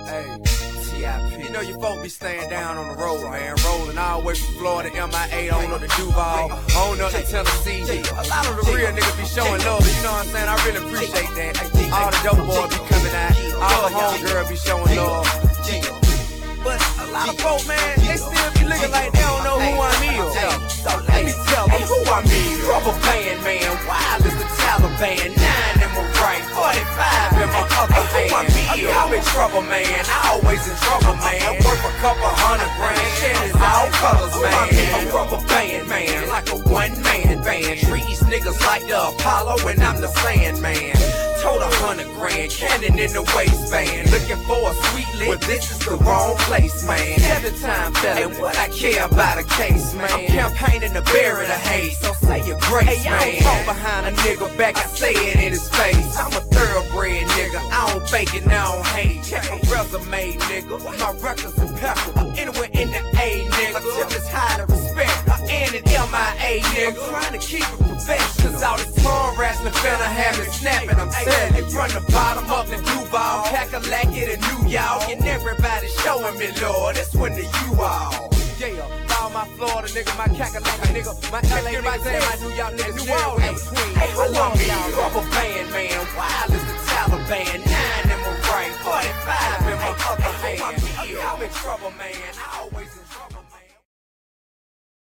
Hey, TIP. You know you folks be staying down on the road, man. Rolling all the way from Florida, MIA, on up to Duval, on up to Tennessee. A lot of the real niggas be showing love, you know what I'm saying? I really appreciate that. All the dope boys be coming out, all the homegirls be showing love. But a lot of folks, man, they still be looking like they don't know who I'm is. So let me tell them who I'm is. Rubber band, man, wild as the Taliban. 9 in my right, 45 in my other hand. I'm in trouble, man, always in trouble, man. Worth a couple $100 grand, shit is all colors, man. I'm a rubber band, man, like a one-man band. Trees niggas like the Apollo and I'm the Sandman. Told $100 grand, cannon in the waistband. Looking for a sweet lick, but this is the wrong place, man. 7-time fella, and what I care about a case, man. I'm campaigning to bury the hate, so say your grace, man. I don't talk behind a nigga back, I say it in his face. I'm a thoroughbred nigga, I don't fake it, I don't hate. Check my resume, nigga, my records impeccable. Anywhere in the A, nigga, tip is high to respect. And an MIA, nigga, trying to keep it professional. Cause all this tongue wrestling finna have it snapping, I'm telling you. From the bottom up to Duval, Cackalack it and New York. And everybody showing me, Lord, it's when the you all. Yeah, all my Florida nigga, my Cackalack nigga, my LA niggas, and my New York niggas, New Orleans. I love y'all, rubber band.